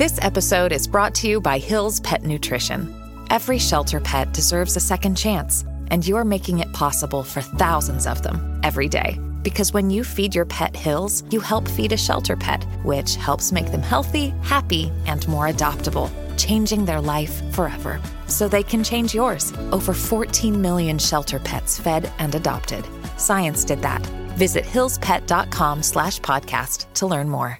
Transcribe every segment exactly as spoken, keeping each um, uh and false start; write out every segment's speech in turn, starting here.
This episode is brought to you by Hill's Pet Nutrition. Every shelter pet deserves a second chance, and you're making it possible for thousands of them every day. Because when you feed your pet Hill's, you help feed a shelter pet, which helps make them healthy, happy, and more adoptable, changing their life forever. So they can change yours. Over fourteen million shelter pets fed and adopted. Science did that. Visit hillspet.com slash podcast to learn more.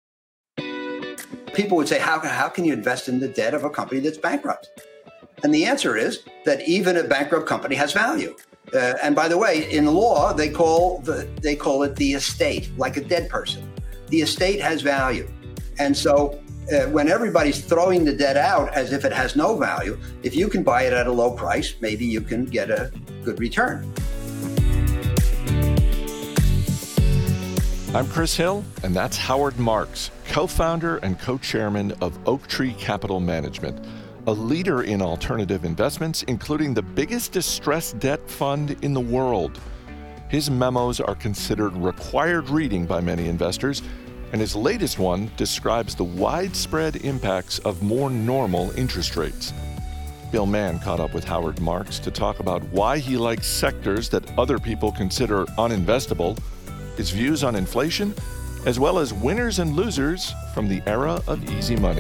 People would say, how, how can you invest in the debt of a company that's bankrupt? And the answer is that even a bankrupt company has value. Uh, and by the way, in law, they call the they call it the estate, like a dead person. The estate has value. And so uh, when everybody's throwing the debt out as if it has no value, if you can buy it at a low price, maybe you can get a good return. I'm Chris Hill, and that's Howard Marks, co-founder and co-chairman of Oaktree Capital Management, a leader in alternative investments, including the biggest distressed debt fund in the world. His memos are considered required reading by many investors, and his latest one describes the widespread impacts of more normal interest rates. Bill Mann caught up with Howard Marks to talk about why he likes sectors that other people consider uninvestable, his views on inflation, as well as winners and losers from the era of easy money.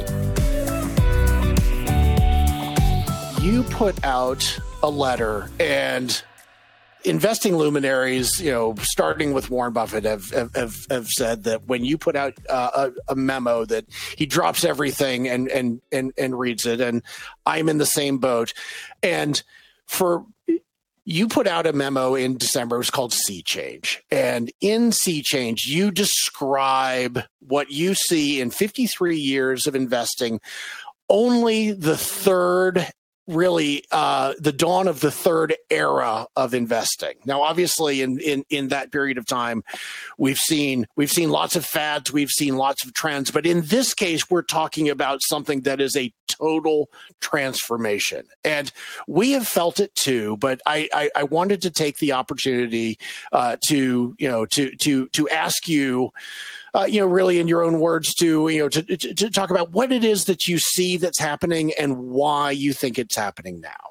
You put out a letter, and investing luminaries, you know, starting with Warren Buffett, have have, have said that when you put out uh, a, a memo that he drops everything and and and and reads it, and I'm in the same boat. And for you put out a memo in December. It was called Sea Change. And in Sea Change, you describe what you see in fifty-three years of investing, only the third, really, uh, the dawn of the third era of investing. Now, obviously, in, in, in that period of time, we've seen we've seen lots of fads, we've seen lots of trends. But in this case, we're talking about something that is a total transformation. And we have felt it too, but I, I, I wanted to take the opportunity uh, to, you know, to to to ask you, uh, you know, really in your own words, to, you know, to, to, to talk about what it is that you see that's happening and why you think it's happening now.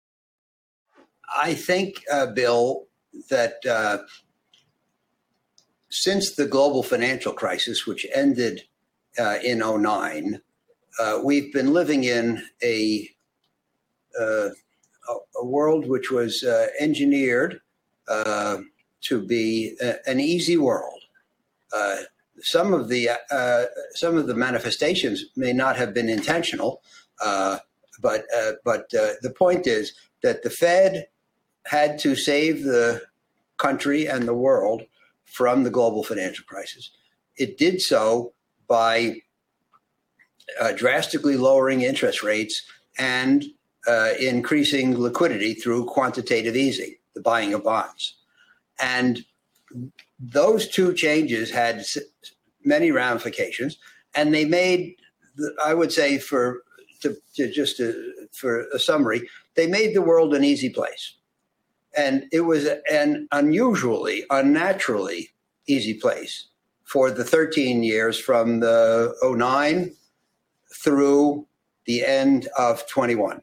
I think, uh, Bill, that uh, since the global financial crisis, which ended uh, in oh nine, Uh, we've been living in a uh, a world which was uh, engineered uh, to be a, an easy world. Uh, some of the uh, some of the manifestations may not have been intentional, uh, but uh, but uh, the point is that the Fed had to save the country and the world from the global financial crisis. It did so by Uh, drastically lowering interest rates and uh, increasing liquidity through quantitative easing, the buying of bonds. And those two changes had many ramifications, and they made, I would say, for to, to just to, for a summary, they made the world an easy place. And it was an unusually, unnaturally easy place for the thirteen years from the oh nine through the end of twenty-one.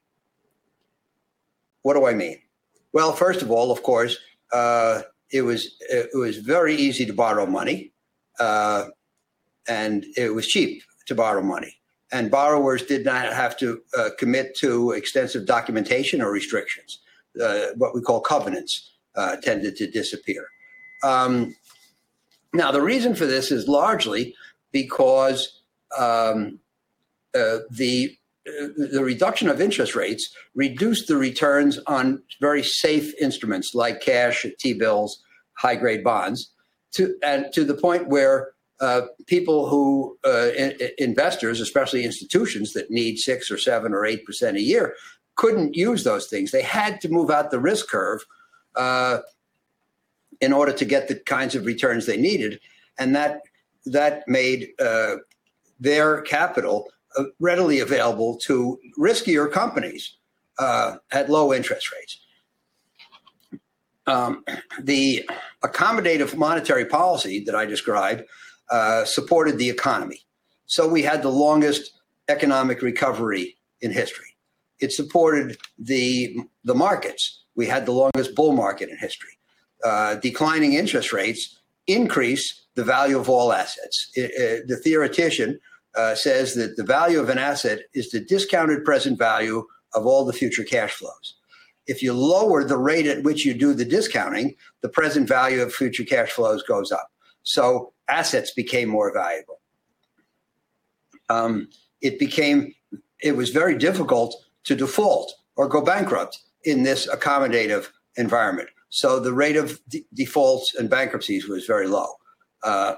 What do I mean? Well, first of all, of course, uh, it was it was very easy to borrow money, uh, and it was cheap to borrow money. And borrowers did not have to uh, commit to extensive documentation or restrictions. Uh, what we call covenants uh, tended to disappear. Um, now, the reason for this is largely because um, Uh, the uh, the reduction of interest rates reduced the returns on very safe instruments like cash, T-bills, high-grade bonds, to and to the point where uh, people who uh, in, investors, especially institutions that need six or seven or eight percent a year, couldn't use those things. They had to move out the risk curve uh, in order to get the kinds of returns they needed, and that that made uh, their capital Uh, readily available to riskier companies uh, at low interest rates. Um, the accommodative monetary policy that I described uh, supported the economy. So we had the longest economic recovery in history. It supported the the markets. We had the longest bull market in history. Uh, declining interest rates increase the value of all assets. It, it, the theoretician uh, says that the value of an asset is the discounted present value of all the future cash flows. If you lower the rate at which you do the discounting, the present value of future cash flows goes up. So assets became more valuable. Um, it became, it was very difficult to default or go bankrupt in this accommodative environment. So the rate of de- defaults and bankruptcies was very low. Uh,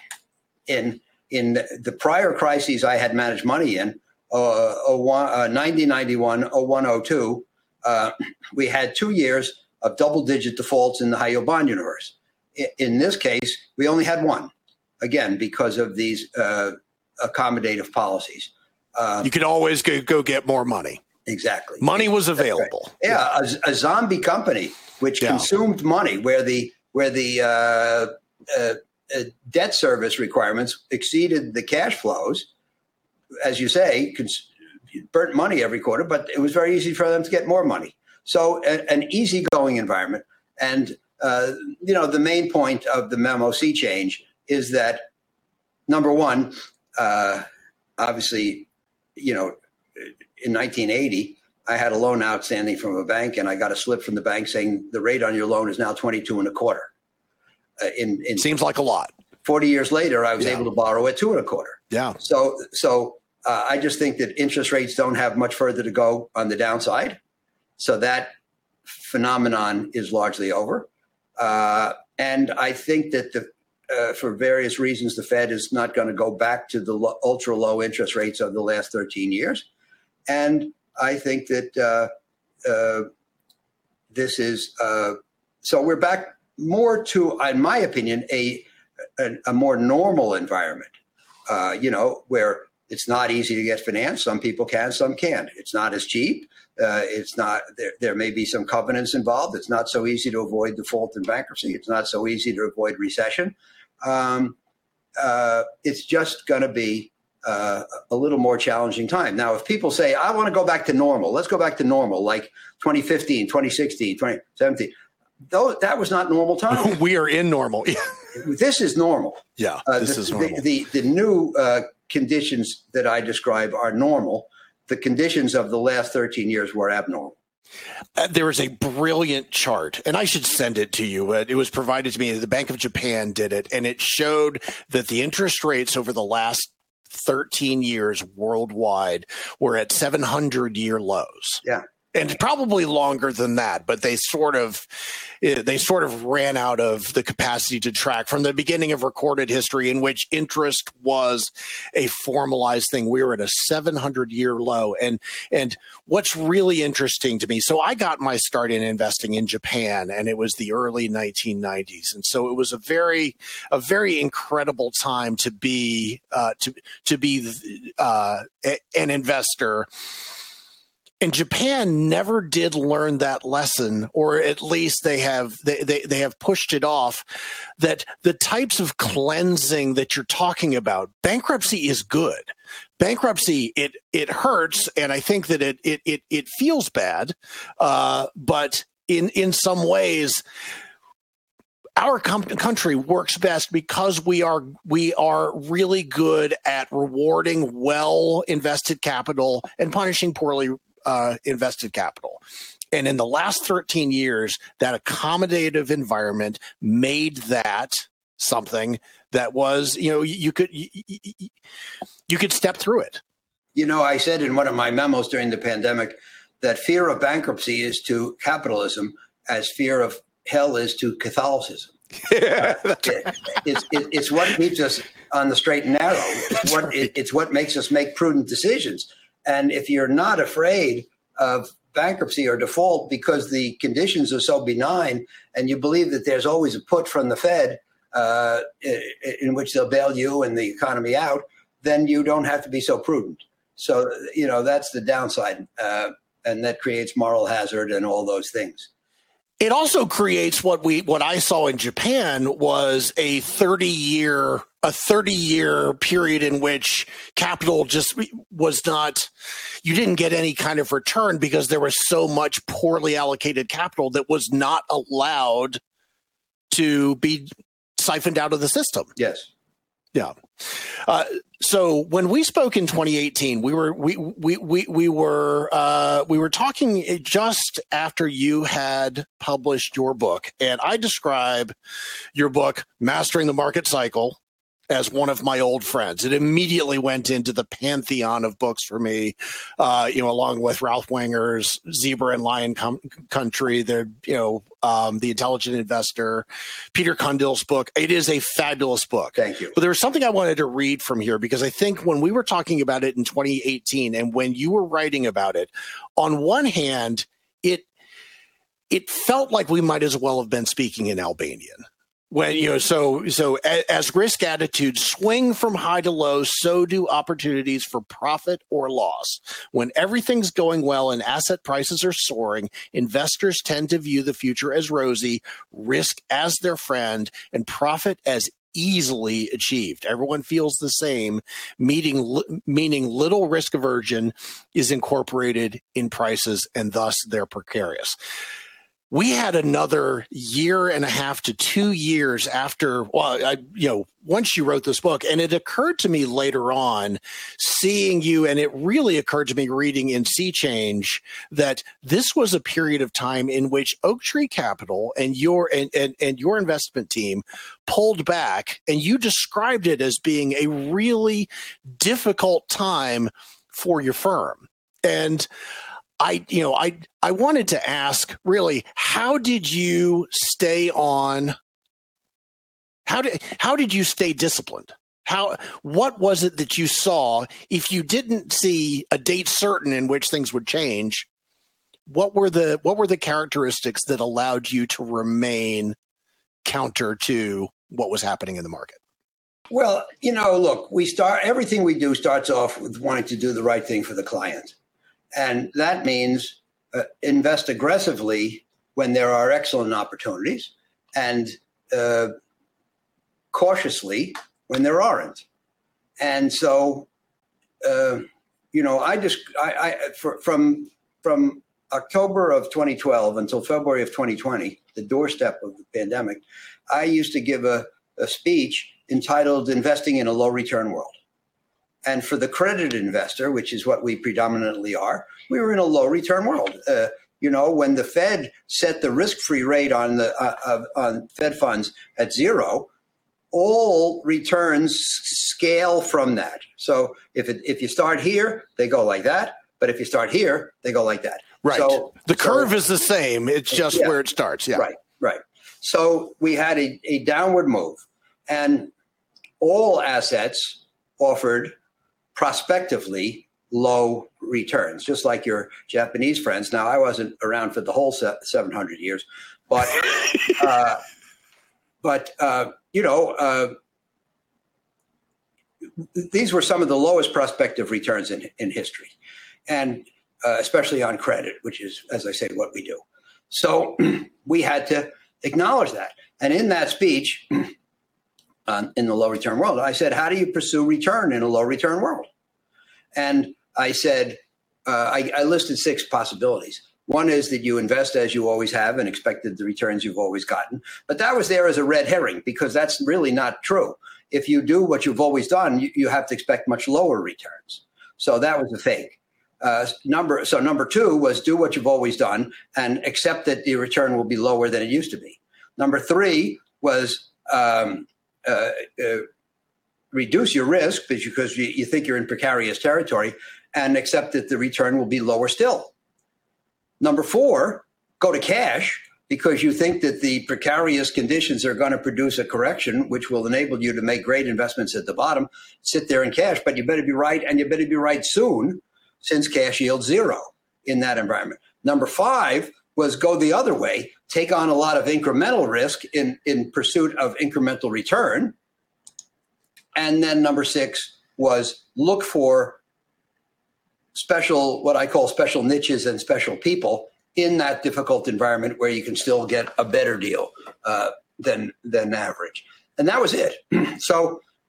in in the prior crises I had managed money in, uh, uh, ninety, ninety-one, oh one, oh two, uh, we had two years of double-digit defaults in the high-yield bond universe. In, in this case, we only had one, again, because of these uh, accommodative policies. Uh, you could always go, go get more money. Exactly. Money was available. Right. Yeah, a, a zombie company which yeah. consumed money, where the where the uh, uh, uh, debt service requirements exceeded the cash flows, as you say, cons- burnt money every quarter. But it was very easy for them to get more money. So a, an easygoing environment. And uh, you know, the main point of the memo sea change is that, number one, uh, obviously, you know, in nineteen eighty, I had a loan outstanding from a bank, and I got a slip from the bank saying the rate on your loan is now twenty-two and a quarter. Uh, in, in seems like a lot. Forty years later, I was yeah. able to borrow at two and a quarter. Yeah. So, so uh, I just think that interest rates don't have much further to go on the downside. So that phenomenon is largely over, uh, and I think that the uh, for various reasons, the Fed is not going to go back to the lo- ultra low interest rates of the last thirteen years. And I think that uh, uh, this is uh, so we're back more to, in my opinion, a a, a more normal environment. Uh, you know, where it's not easy to get financed. Some people can, some can't. It's not as cheap. Uh, it's not. There, there may be some covenants involved. It's not so easy to avoid default and bankruptcy. It's not so easy to avoid recession. Um, uh, it's just going to be uh, a little more challenging time. Now, if people say, I want to go back to normal, let's go back to normal, like twenty fifteen, twenty sixteen, twenty seventeen. Though that was not normal time. We are in normal. This is normal. Yeah, uh, this the, is normal. The, the, the new uh, conditions that I describe are normal. The conditions of the last thirteen years were abnormal. Uh, there is a brilliant chart, and I should send it to you. Uh, it was provided to me. The Bank of Japan did it, and it showed that the interest rates over the last thirteen years worldwide were at seven hundred year lows. Yeah. And probably longer than that, but they sort of they sort of ran out of the capacity to track from the beginning of recorded history, in which interest was a formalized thing. We were at a seven hundred year low, and and what's really interesting to me. So I got my start in investing in Japan, and it was the early nineteen nineties, and so it was a very a very incredible time to be uh, to to be uh, an investor. And Japan never did learn that lesson, or at least they have they, they, they have pushed it off, that the types of cleansing that you're talking about, bankruptcy is good. Bankruptcy, it it hurts, and I think that it it it, it feels bad, uh, but in in some ways, our com- country works best because we are we are really good at rewarding well invested capital and punishing poorly Uh, invested capital. And in the last thirteen years, that accommodative environment made that something that was, you know, you could you, you could step through it. You know, I said in one of my memos during the pandemic that fear of bankruptcy is to capitalism as fear of hell is to Catholicism. Yeah, uh, it, it's, it, it's what keeps us on the straight and narrow. It's what, it, it's what makes us make prudent decisions. And if you're not afraid of bankruptcy or default because the conditions are so benign, and you believe that there's always a put from the Fed uh, in which they'll bail you and the economy out, then you don't have to be so prudent. So, you know, that's the downside. Uh, and that creates moral hazard and all those things. It also creates what we what I saw in Japan was a thirty year a thirty-year period in which capital just was not, you didn't get any kind of return because there was so much poorly allocated capital that was not allowed to be siphoned out of the system. Yes. Yeah. Uh, so when we spoke in twenty eighteen, we were we we we we were uh, we were talking just after you had published your book, and I describe your book, Mastering the Market Cycle, as one of my old friends. It immediately went into the pantheon of books for me, uh, you know, along with Ralph Wenger's Zebra and Lion Com- Country, the, you know, um, The Intelligent Investor, Peter Cundill's book. It is a fabulous book. Thank you. But there was something I wanted to read from here, because I think when we were talking about it in twenty eighteen and when you were writing about it, on one hand, it it felt like we might as well have been speaking in Albanian. When, you know, so so as risk attitudes swing from high to low, so do opportunities for profit or loss. When everything's going well and asset prices are soaring, investors tend to view the future as rosy, risk as their friend, and profit as easily achieved. Everyone feels the same, meaning, meaning little risk aversion is incorporated in prices, and thus they're precarious. We had another year and a half to two years after, well, I, you know, once you wrote this book, and it occurred to me later on, seeing you, and it really occurred to me reading in Sea Change, that this was a period of time in which Oaktree Capital and your and, and, and your investment team pulled back, and you described it as being a really difficult time for your firm. And I, you know, I, I wanted to ask, really, how did you stay on? How did, how did you stay disciplined? How, what was it that you saw? If you didn't see a date certain in which things would change, what were the, what were the characteristics that allowed you to remain counter to what was happening in the market? Well, you know, look, we start, everything we do starts off with wanting to do the right thing for the client. And that means uh, invest aggressively when there are excellent opportunities, and uh, cautiously when there aren't. And so, uh, you know, I just I, I for, from from October of twenty twelve until February of twenty twenty, the doorstep of the pandemic, I used to give a, a speech entitled "Investing in a Low Return World." And for the accredited investor, which is what we predominantly are, we were in a low return world. Uh, you know, when the Fed set the risk-free rate on the uh, uh, on Fed funds at zero, all returns scale from that. So if it, if you start here, they go like that. But if you start here, they go like that. Right. So the curve so, is the same. It's just yeah, where it starts. Yeah. Right. Right. So we had a, a downward move, and all assets offered prospectively low returns, just like your Japanese friends. Now, I wasn't around for the whole seven hundred years, but uh, but uh, you know, uh, these were some of the lowest prospective returns in, in history, and uh, especially on credit, which is, as I say, what we do. So we had to acknowledge that. And in that speech, Um, in the low return world, I said, how do you pursue return in a low return world? And I said, uh, I, I listed six possibilities. One is that you invest as you always have and expected the returns you've always gotten. But that was there as a red herring, because that's really not true. If you do what you've always done, you, you have to expect much lower returns. So that was a fake. Uh, number so number two was do what you've always done and accept that the return will be lower than it used to be. Number three was um, Uh, uh, reduce your risk because you, you think you're in precarious territory, and accept that the return will be lower still. Number four, go to cash because you think that the precarious conditions are going to produce a correction which will enable you to make great investments at the bottom. Sit there in cash, but you better be right, and you better be right soon, since cash yields zero in that environment. Number five was go the other way, take on a lot of incremental risk in, in pursuit of incremental return. And then number six was look for special, what I call special niches and special people in that difficult environment where you can still get a better deal uh, than, than average. And that was it. So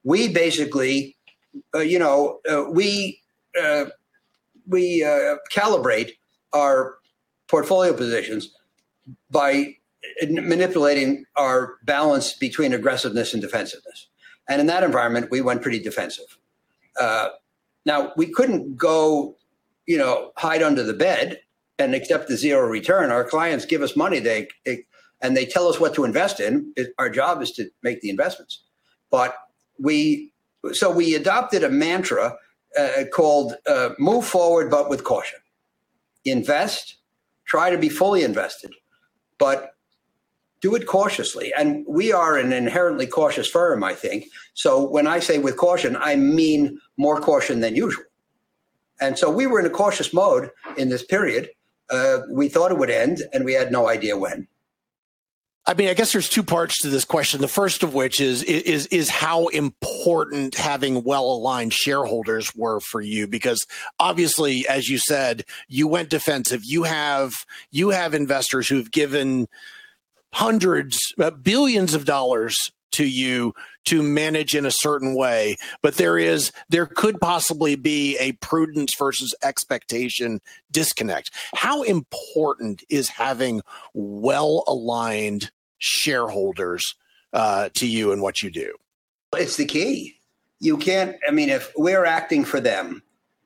we basically, uh, you know, uh, we uh, we uh, calibrate our portfolio positions by manipulating our balance between aggressiveness and defensiveness. And in that environment, we went pretty defensive. Uh, now, we couldn't go, you know, hide under the bed and accept the zero return. Our clients give us money, they, they and they tell us what to invest in. It, our job is to make the investments. But we, so we adopted a mantra uh, called uh, move forward, but with caution. Invest, try to be fully invested, but do it cautiously. And we are an inherently cautious firm, I think. So when I say with caution, I mean more caution than usual. And so we were in a cautious mode in this period. Uh, we thought it would end, and we had no idea when. I mean, I guess there's two parts to this question. The first of which is is is how important having well-aligned shareholders were for you, because obviously, as you said, you went defensive. You have you have investors who've given hundreds, uh, billions of dollars to you to manage in a certain way, but there is there could possibly be a prudence versus expectation disconnect. How important is having well-aligned shareholders uh, to you and what you do? It's the key. You can't, I mean, if we're acting for them,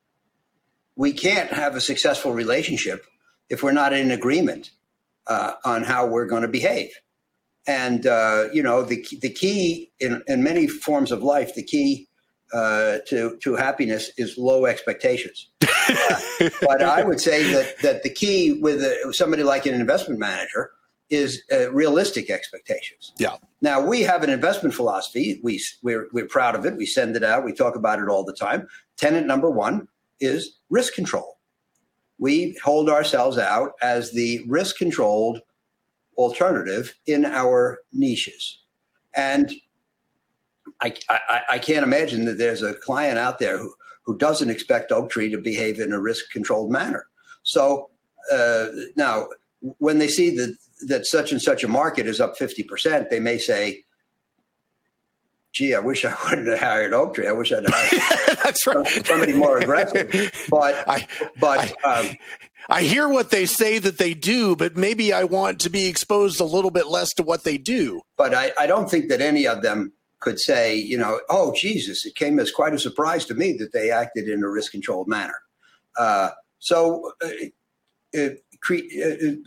we can't have a successful relationship if we're not in agreement uh, on how we're going to behave. And, uh, you know, the the key in, in many forms of life, the key uh, to, to happiness is low expectations. uh, but I would say that, that the key with a, somebody like an investment manager is uh, realistic expectations. Yeah. Now, we have an investment philosophy. We, we're, we're proud of it. We send it out. We talk about it all the time. Tenet number one is risk control. We hold ourselves out as the risk-controlled alternative in our niches. And I, I, I can't imagine that there's a client out there who, who doesn't expect Oaktree to behave in a risk-controlled manner. So uh, now, when they see that, that such and such a market is up fifty percent, they may say, gee, I wish I wouldn't have hired Oaktree. I wish I'd hired That's right. somebody more aggressive. But, I, but I, um, I hear what they say that they do, but maybe I want to be exposed a little bit less to what they do. But I, I don't think that any of them could say, you know, oh, Jesus, it came as quite a surprise to me that they acted in a risk-controlled manner. Uh, so uh, it, cre- uh,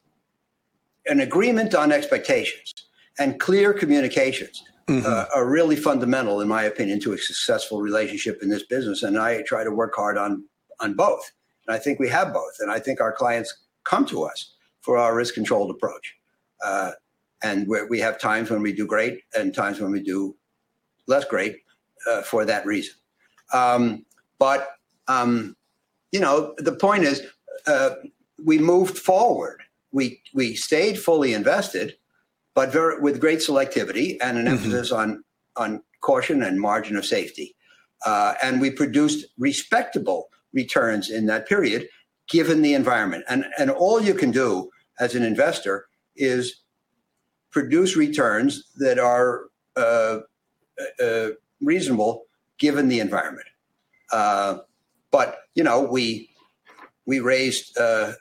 an agreement on expectations and clear communications mm-hmm. uh, are really fundamental, in my opinion, to a successful relationship in this business. And I try to work hard on, on both. And I think we have both. And I think our clients come to us for our risk-controlled approach. Uh, and we're, we have times when we do great and times when we do less great uh, for that reason. Um, but, um, you know, the point is uh, we moved forward. We we stayed fully invested, but very, with great selectivity and an mm-hmm. emphasis on, on caution and margin of safety. Uh, and we produced respectable returns in that period, given the environment. And, and all you can do as an investor is produce returns that are uh, uh, reasonable given the environment. Uh, but, you know, we we raised uh,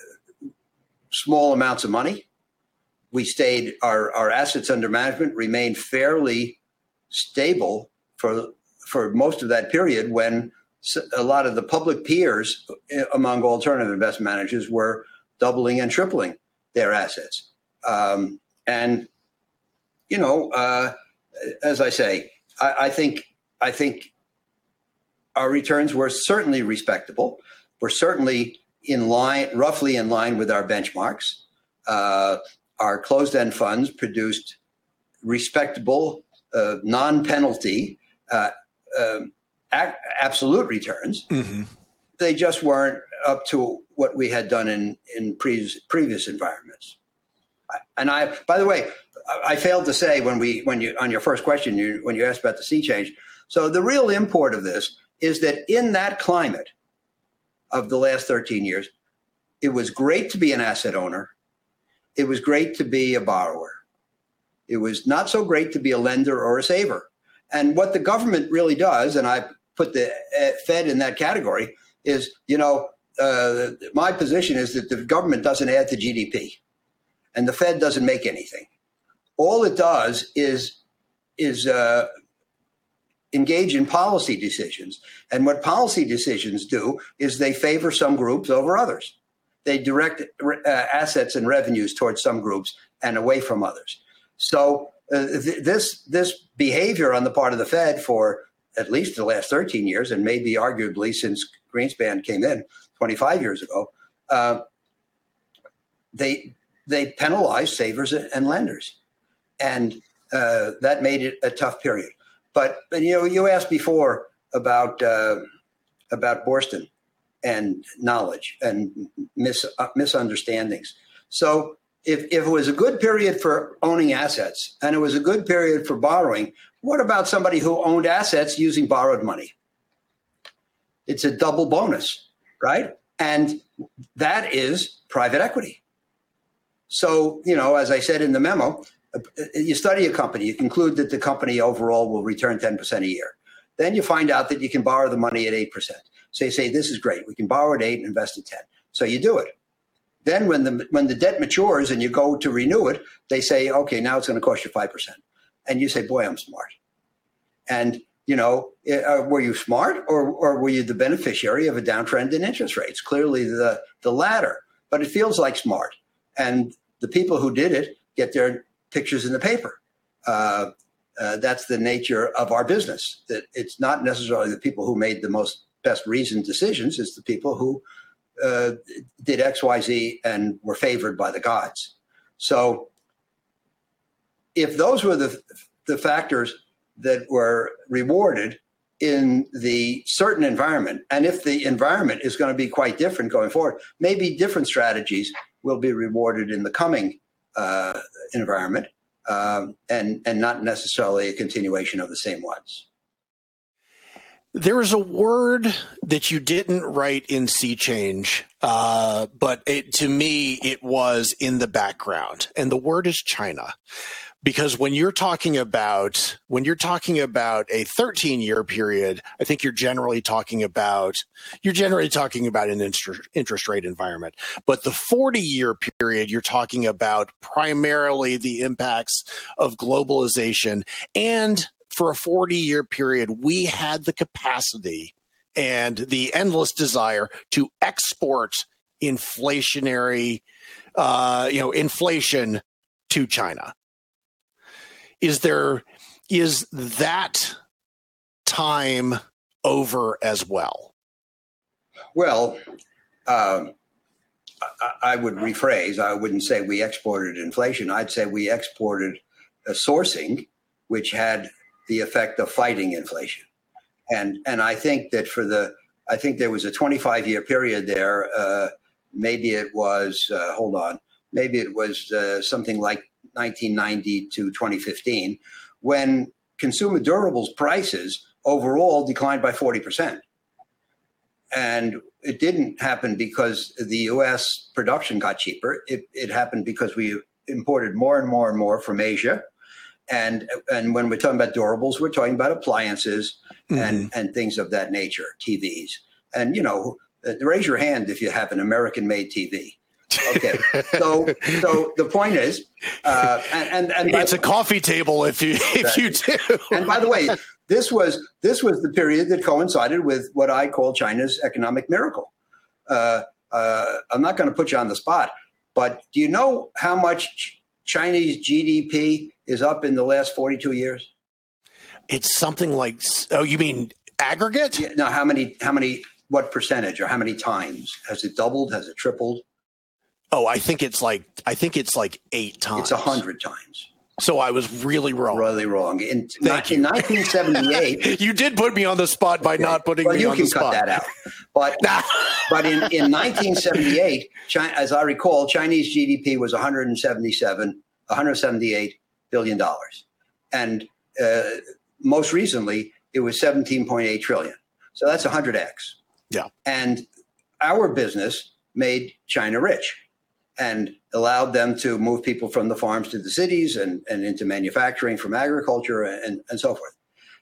small amounts of money. We stayed, our, our assets under management remained fairly stable for for most of that period when a lot of the public peers among alternative investment managers were doubling and tripling their assets. Um, and, you know, uh, as I say, I, I think I think our returns were certainly respectable. We're certainly in line, roughly in line with our benchmarks. Uh, our closed-end funds produced respectable, uh, non-penalty, uh, um, a- absolute returns. Mm-hmm. They just weren't up to what we had done in in previous previous environments. I, and I, by the way, I failed to say when we when you on your first question you when you asked about the sea change. So the real import of this is that in that climate of the last thirteen years, it was great to be an asset owner. It was great to be a borrower. It was not so great to be a lender or a saver. And what the government really does, and I put the uh, Fed in that category, is, you know, uh, my position is that the government doesn't add to G D P and the Fed doesn't make anything. All it does is, is uh, engage in policy decisions. And what policy decisions do is they favor some groups over others. They direct uh, assets and revenues towards some groups and away from others. So uh, th- this this behavior on the part of the Fed for at least the last thirteen years, and maybe arguably since Greenspan came in twenty-five years ago, uh, they they penalized savers and lenders, and uh, that made it a tough period. But, but you know, you asked before about uh, about Boorstin and knowledge and mis- uh, misunderstandings. So if, if it was a good period for owning assets and it was a good period for borrowing, what about somebody who owned assets using borrowed money? It's a double bonus, right? And that is private equity. So, you know, as I said in the memo, you study a company, you conclude that the company overall will return ten percent a year. Then you find out that you can borrow the money at eight percent. So you say, this is great. We can borrow at eight and invest at ten. So you do it. Then when the when the debt matures and you go to renew it, they say, okay, now it's going to cost you five percent. And you say, boy, I'm smart. And, you know, uh, were you smart or, or were you the beneficiary of a downtrend in interest rates? Clearly the, the latter, but it feels like smart. And the people who did it get their pictures in the paper. Uh, uh, that's the nature of our business. That it's not necessarily the people who made the most best reasoned decisions. It's the people who uh, did X, Y, Z and were favored by the gods. So if those were the, the factors that were rewarded in the certain environment, and if the environment is going to be quite different going forward, maybe different strategies will be rewarded in the coming uh, environment, um, and, and not necessarily a continuation of the same ones. There is a word that you didn't write in Sea Change, uh, but it, to me, it was in the background, and the word is China. Because when you're talking about when you're talking about a thirteen-year period, I think you're generally talking about you're generally talking about an interest interest rate environment. But the forty-year period, you're talking about primarily the impacts of globalization. And for a forty-year period, we had the capacity and the endless desire to export inflationary, uh, you know, inflation to China. Is there, is that time over as well? Well, um, I, I would rephrase. I wouldn't say we exported inflation. I'd say we exported a sourcing, which had the effect of fighting inflation. And and I think that for the, I think there was a twenty-five year period there. Uh, maybe it was, uh, hold on, maybe it was uh, something like nineteen ninety to twenty fifteen, when consumer durables prices overall declined by forty percent. And it didn't happen because the U S production got cheaper. It, it happened because we imported more and more and more from Asia. And, and when we're talking about durables, we're talking about appliances mm-hmm. and, and things of that nature, T Vs. And, you know, raise your hand if you have an American-made T V. Okay, so so the point is, uh, and and, and it's a way, coffee table if you if right. you do. And by the way, this was this was the period that coincided with what I call China's economic miracle. Uh, uh, I'm not going to put you on the spot, but do you know how much Chinese G D P is up in the last forty-two years? It's something like, oh, you mean aggregate? Yeah, no, how many? How many? What percentage or how many times? Has it doubled? Has it tripled? Oh, I think it's like I think it's like eight times. It's a hundred times. So I was really wrong. Really wrong. In, in nineteen seventy-eight, you did put me on the spot by okay. not putting well, me on the spot. Well, you can cut that out. But but in, in nineteen seventy-eight, China, as I recall, Chinese G D P was one hundred seventy-seven, one hundred seventy-eight billion dollars, and uh, most recently it was seventeen point eight trillion. So that's one hundred x. Yeah. And our business made China rich and allowed them to move people from the farms to the cities and, and into manufacturing from agriculture and, and so forth.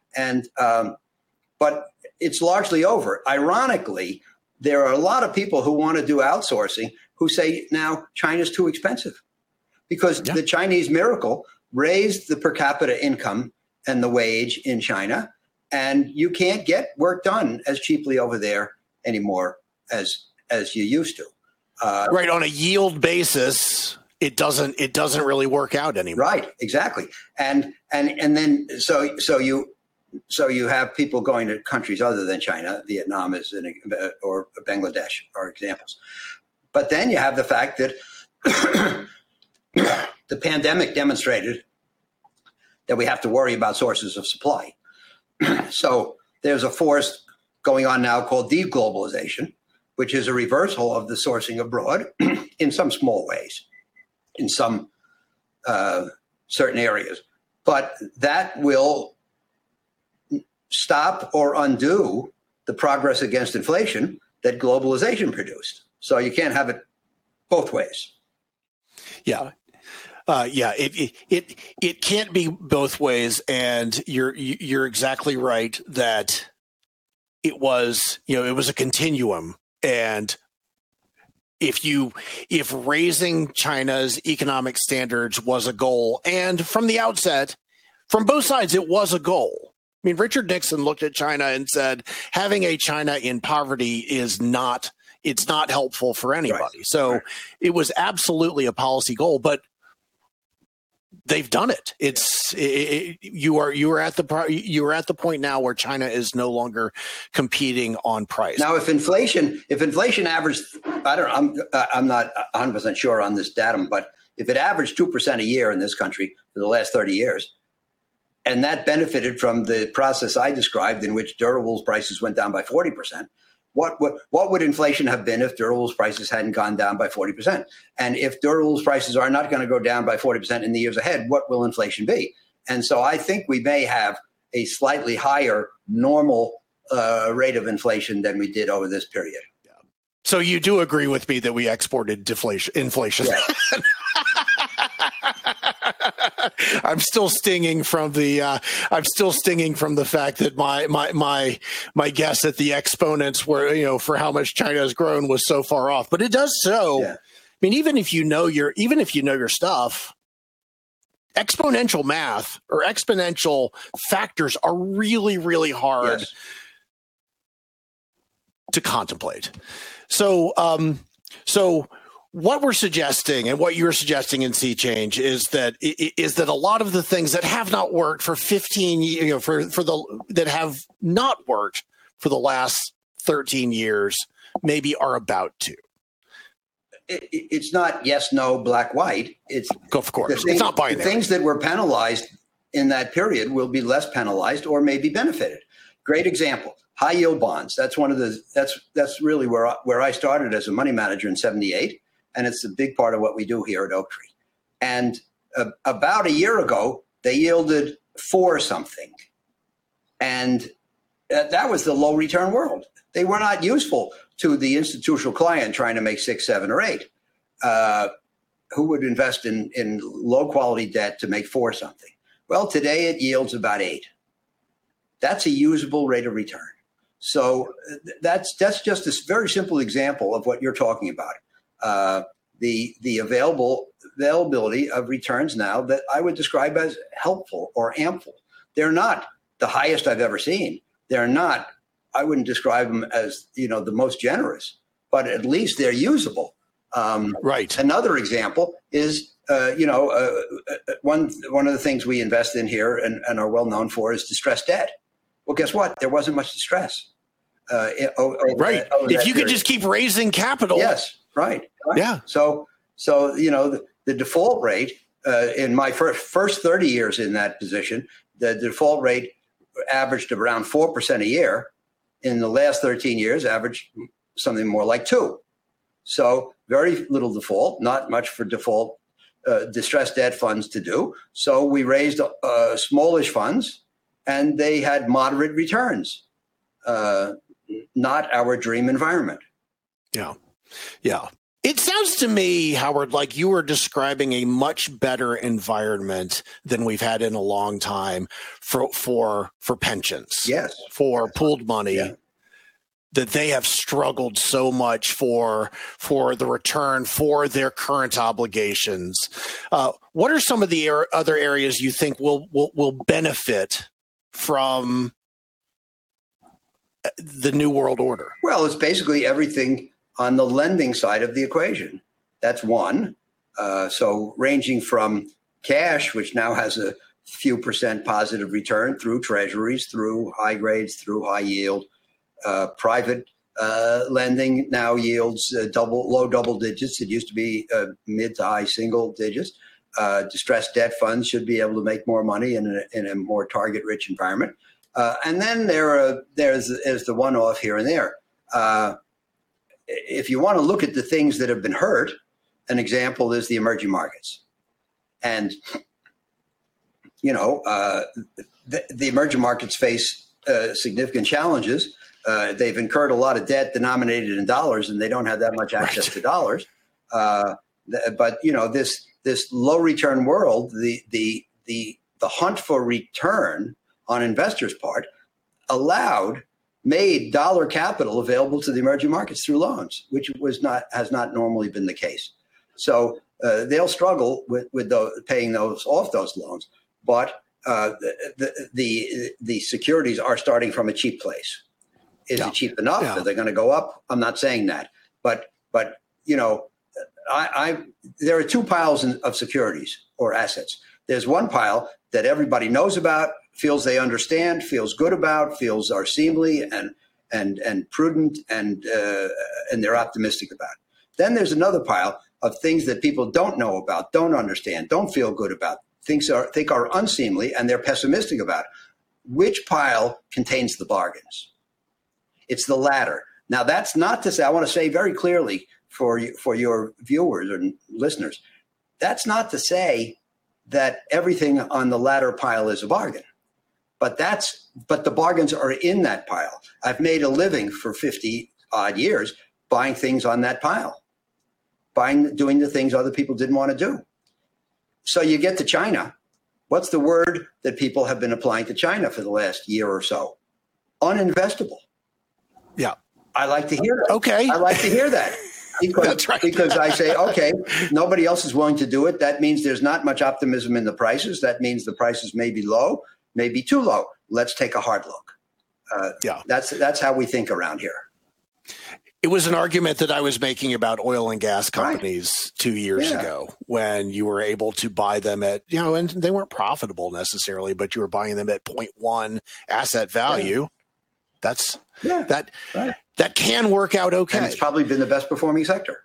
And um, but it's largely over. Ironically, there are a lot of people who want to do outsourcing who say now China's too expensive because yeah. the Chinese miracle raised the per capita income and the wage in China, and you can't get work done as cheaply over there anymore as as you used to. Uh, right, on a yield basis, it doesn't it doesn't really work out anymore. Right, exactly. And and and then so so you so you have people going to countries other than China, Vietnam is an, or Bangladesh are examples. But then you have the fact that the pandemic demonstrated that we have to worry about sources of supply. So there's a force going on now called deglobalization, which is a reversal of the sourcing abroad in some small ways, in some uh, certain areas. But that will stop or undo the progress against inflation that globalization produced. So you can't have it both ways. Yeah. Uh, yeah, it, it it it can't be both ways, and you're you're exactly right that it was you know it was a continuum, and if you if raising China's economic standards was a goal, and from the outset, from both sides, it was a goal. I mean, Richard Nixon looked at China and said, having a China in poverty is not it's not helpful for anybody. Right. So right. It was absolutely a policy goal, but they've done it. It's it, it, you are you are at the you are at the point now where China is no longer competing on price. Now, if inflation if inflation averaged, I don't know, I'm I'm not one hundred percent sure on this datum, but if it averaged two percent a year in this country for the last thirty years, and that benefited from the process I described, in which durables prices went down by forty percent. What, what what would inflation have been if durables prices hadn't gone down by forty percent? And if durables prices are not going to go down by forty percent in the years ahead, what will inflation be? And so I think we may have a slightly higher normal uh, rate of inflation than we did over this period. Yeah. So you do agree with me that we exported deflation, inflation? Yes. I'm still stinging from the uh, I'm still stinging from the fact that my my my my guess at the exponents were you know for how much China has grown was so far off. But it does so. Yeah. I mean, even if you know your even if you know your stuff, exponential math or exponential factors are really really hard yes. to contemplate. So um, so. What we're suggesting and what you're suggesting in Sea Change is that is that a lot of the things that have not worked for fifteen years, you know, for, for the that have not worked for the last thirteen years, maybe are about to. It, it's not yes, no, black, white. It's of course things, it's not binary. The things that were penalized in that period will be less penalized or maybe benefited. Great example: high yield bonds. That's one of the that's that's really where I, where I started as a money manager in seventy-eight. And it's a big part of what we do here at Oaktree. And uh, about a year ago, they yielded four something. And uh, that was the low return world. They were not useful to the institutional client trying to make six, seven, or eight, uh, who would invest in, in low quality debt to make four something. Well, today it yields about eight. That's a usable rate of return. So that's that's just a very simple example of what you're talking about. Uh, the the available availability of returns now that I would describe as helpful or ample. They're not the highest I've ever seen. They're not. I wouldn't describe them as you know the most generous, but at least they're usable. Um, right. Another example is uh, you know uh, one one of the things we invest in here and, and are well known for is distressed debt. Well, guess what? There wasn't much distress. Uh, over right. That, over if you period. could just keep raising capital. Yes. Right, right. Yeah. So, so you know, the, the default rate uh, in my first first thirty years in that position, the default rate averaged around four percent a year. In the last thirteen years, averaged something more like two. So, very little default, not much for default uh, distressed debt funds to do. So, we raised uh, smallish funds, and they had moderate returns. Uh, not our dream environment. Yeah. Yeah. It sounds to me, Howard, like you were describing a much better environment than we've had in a long time for for for pensions. Yes. For pooled money. Yeah. That they have struggled so much for for the return for their current obligations. Uh, what are some of the er- other areas you think will, will will benefit from the new world order? Well, it's basically everything on the lending side of the equation. That's one. Uh, so ranging from cash, which now has a few percent positive return, through treasuries, through high grades, through high yield. Uh, private uh, lending now yields uh, double, low double digits. It used to be uh, mid to high single digits. Uh, distressed debt funds should be able to make more money in a, in a more target-rich environment. Uh, and then there are, there's, there's the one-off here and there. Uh, if you want to look at the things that have been hurt, an example is the emerging markets. And, you know, uh, the, the emerging markets face uh, significant challenges. Uh, they've incurred a lot of debt denominated in dollars, and they don't have that much access right. to dollars. Uh, th- but, you know, this this low return world, the the the the hunt for return on investors' part allowed made dollar capital available to the emerging markets through loans, which was not has not normally been the case. So uh, they'll struggle with with the, paying those off those loans, but uh, the, the the the securities are starting from a cheap place. Is yeah. it cheap enough? Yeah. Are they going to go up? I'm not saying that, but but you know, I, I there are two piles of securities or assets. There's one pile that everybody knows about, feels they understand, feels good about, feels are seemly and and and prudent, and uh, and they're optimistic about. Then there's another pile of things that people don't know about, don't understand, don't feel good about, things are think are unseemly, and they're pessimistic about. Which pile contains the bargains? It's the latter. Now, that's not to say, I want to say very clearly for you, for your viewers and listeners, that's not to say that everything on the latter pile is a bargain. But that's but the bargains are in that pile. I've made a living for fifty odd years buying things on that pile, buying, doing the things other people didn't want to do. So you get to China. What's the word that people have been applying to China for the last year or so? Uninvestable. Yeah. I like to hear that. Okay. I like to hear that. Because, That's right. because I say, okay, nobody else is willing to do it. That means there's not much optimism in the prices. That means the prices may be low, may be too low. Let's take a hard look. Uh, yeah. That's that's how we think around here. It was an argument that I was making about oil and gas companies right. two years yeah. ago, when you were able to buy them at, you know, and they weren't profitable necessarily, but you were buying them at zero point one asset value. Yeah. That's yeah, that right. that can work out okay. And it's probably been the best performing sector.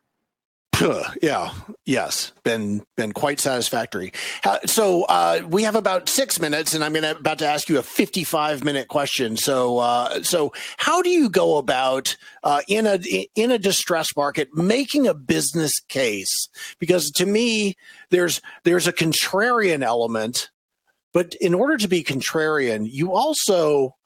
Yeah. Yes. Been been quite satisfactory. Uh, so uh, we have about six minutes, and I'm going to about to ask you a fifty-five minute question. So uh, so how do you go about uh, in a in a distressed market making a business case? Because to me, there's there's a contrarian element, but in order to be contrarian, you also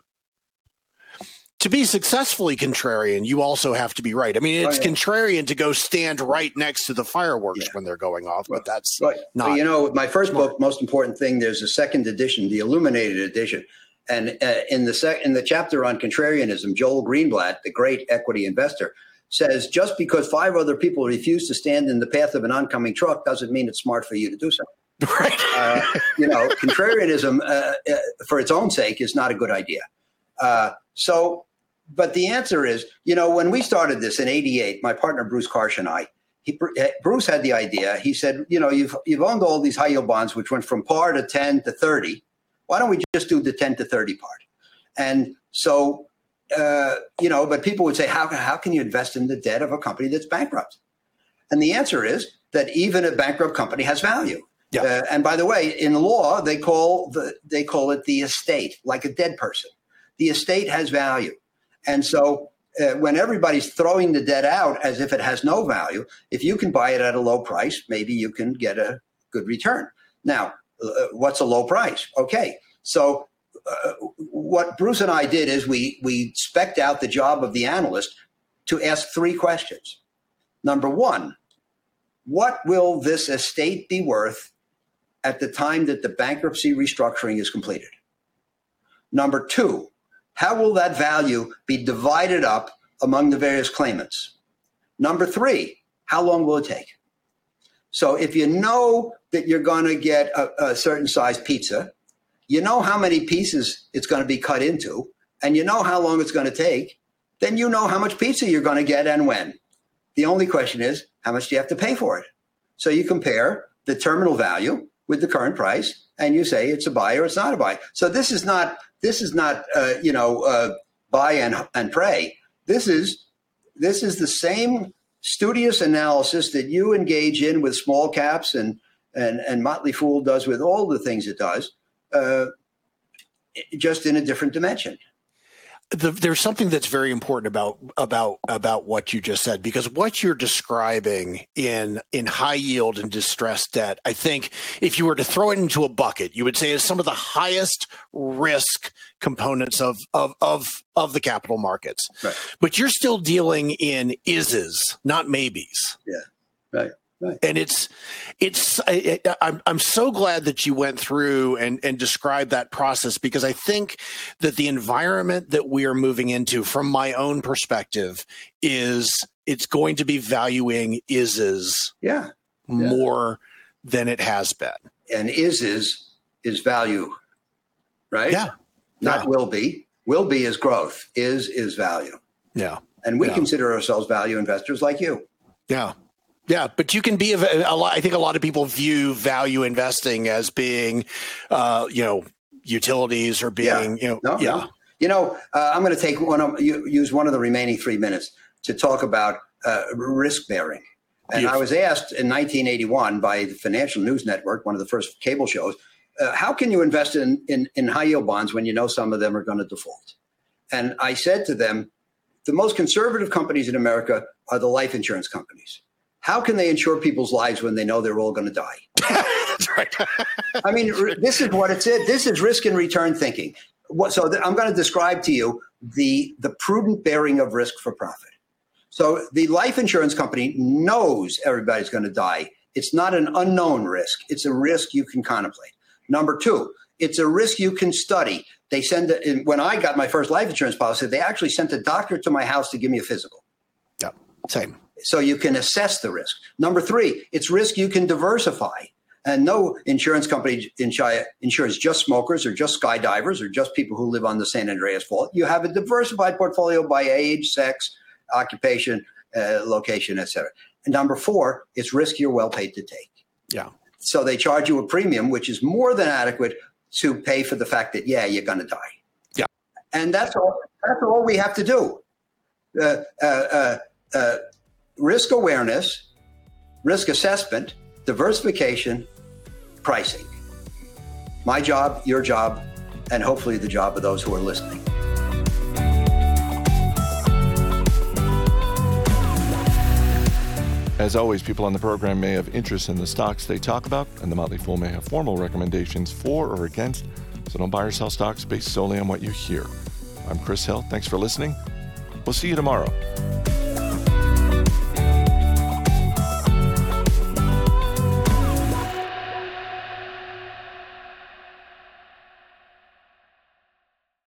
to be successfully contrarian, you also have to be right. I mean, it's oh, yeah. contrarian to go stand right next to the fireworks yeah. when they're going off, but that's right. not. Well, you know, my first smart. book, Most Important Thing, there's a second edition, the illuminated edition. And uh, in the sec- in the chapter on contrarianism, Joel Greenblatt, the great equity investor, says just because five other people refuse to stand in the path of an oncoming truck doesn't mean it's smart for you to do so. Right. uh, you know, contrarianism uh, uh, for its own sake is not a good idea. Uh, so, but the answer is, you know, when we started this in eighty-eight, my partner Bruce Karsh and I, he, Bruce had the idea. He said, you know, you've you've owned all these high yield bonds, which went from par to ten to thirty. Why don't we just do the ten to thirty part? And so, uh, you know, but people would say, how how can you invest in the debt of a company that's bankrupt? And the answer is that even a bankrupt company has value. Yeah. Uh, and by the way, in law, they call the they call it the estate, like a dead person. The estate has value. And so uh, when everybody's throwing the debt out as if it has no value, if you can buy it at a low price, maybe you can get a good return. Now, uh, what's a low price? Okay. So uh, what Bruce and I did is we we spec'd out the job of the analyst to ask three questions. Number one, what will this estate be worth at the time that the bankruptcy restructuring is completed? Number two, how will that value be divided up among the various claimants? Number three, how long will it take? So if you know that you're going to get a, a certain size pizza, you know how many pieces it's going to be cut into, and you know how long it's going to take, then you know how much pizza you're going to get and when. The only question is, how much do you have to pay for it? So you compare the terminal value with the current price, and you say it's a buy or it's not a buy. So this is not this is not uh, you know uh, buy and and pray. This is this is the same studious analysis that you engage in with small caps and and and Motley Fool does with all the things it does, uh, just in a different dimension. The, there's something that's very important about about about what you just said, because what you're describing in in high yield and distressed debt, I think if you were to throw it into a bucket, you would say is some of the highest risk components of of of, of the capital markets. Right. But you're still dealing in ises, not maybes. Yeah, right. Right. And it's, it's, I, I'm, I'm so glad that you went through and, and described that process, because I think that the environment that we are moving into, from my own perspective, is it's going to be valuing ises yeah. yeah. more than it has been. And is is is value, right? Yeah. Not yeah. will be. Will be is growth. Is is value. Yeah. And we yeah. consider ourselves value investors like you. Yeah. Yeah, but you can be a, a lot. I think a lot of people view value investing as being, uh, you know, utilities or being, yeah. you know, no, yeah. No. You know, uh, I'm going to take one of use one of the remaining three minutes to talk about uh, risk bearing. And Beautiful. I was asked in nineteen eighty-one by the Financial News Network, one of the first cable shows, uh, how can you invest in, in in high yield bonds when you know some of them are going to default? And I said to them, the most conservative companies in America are the life insurance companies. How can they insure people's lives when they know they're all going to die? That's right. I mean, this is what it is. This is risk and return thinking. What, so th- I'm going to describe to you the, the prudent bearing of risk for profit. So the life insurance company knows everybody's going to die. It's not an unknown risk. It's a risk you can contemplate. Number two, it's a risk you can study. They send it, when I got my first life insurance policy, they actually sent a doctor to my house to give me a physical. Yeah, same. So you can assess the risk. Number three, it's risk you can diversify. And no insurance company insures just smokers or just skydivers or just people who live on the San Andreas Fault. You have a diversified portfolio by age, sex, occupation, uh, location, et cetera. And number four, it's risk you're well paid to take. Yeah. So they charge you a premium, which is more than adequate to pay for the fact that, yeah, you're going to die. Yeah. And that's all, that's all we have to do. Uh, uh, uh, uh, risk awareness, risk assessment, diversification, pricing. My job, your job, and hopefully the job of those who are listening. As always, people on the program may have interest in the stocks they talk about, and the Motley Fool may have formal recommendations for or against, so don't buy or sell stocks based solely on what you hear. I'm Chris Hill. Thanks for listening. We'll see you tomorrow.